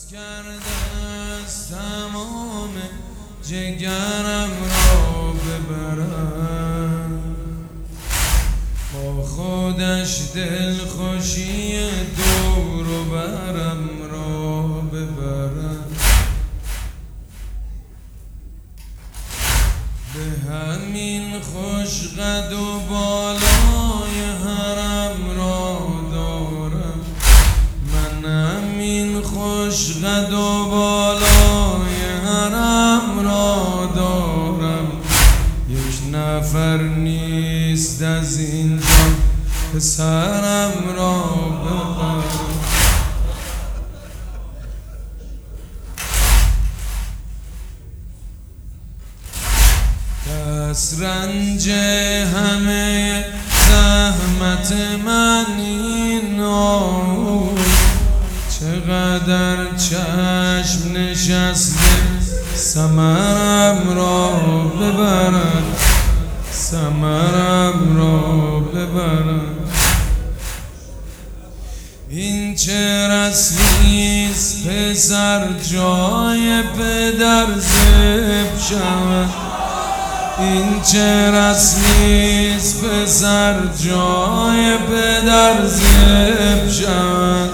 کرده از تمام جگرم را ببرم، با خودش دلخوشی دور و برم را ببرم، به همین خوش قد و بالای حرم را دارم، من همین خوش قد و بالای حرم را دارم، یک نفر نیست از اینجا پسرم را ببرم. دست رنج همه زحمت من این چقدر چشم نشسته ثمرم را ببرن، ثمرم را ببرن. این چه رسمیست پسر جای پدر ذبح شود، این چه رسمیست پسر جای پدر ذبح شود.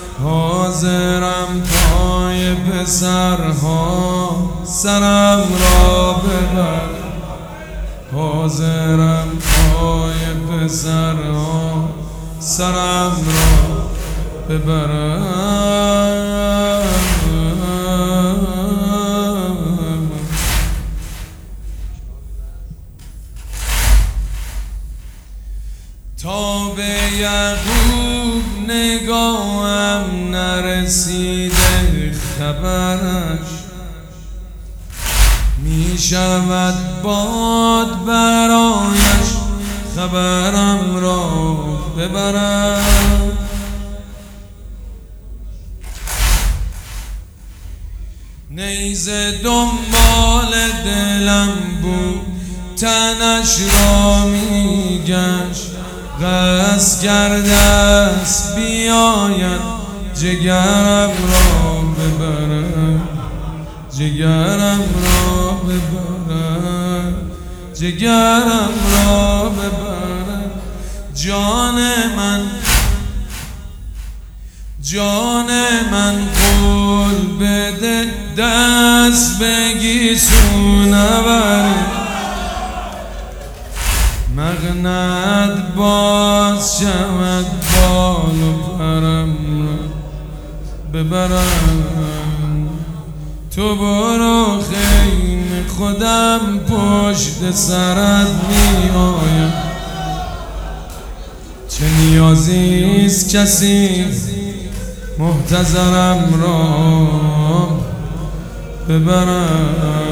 حاضرم پای پسرها سرم را ببرم، حاضرم پای پسرها سرم را ببرم. تا به یعقوب نگاهم نرسیده خبرش، می شود باد برایش خبرم را ببرم. نیزه دنبال دلم بود تنش را می گشت، قصد کرده است بیاید جگرم را ببرم، جگرم را ببرم، جگرم را ببرم. جان من، جان من قول بده دست بگی سو نبری، مغنت باز شود بال و پرم را ببرم. تو برو خیمه خودم پشت سرت می آیم، چه نیازیست کسی محتضرم را ببرم.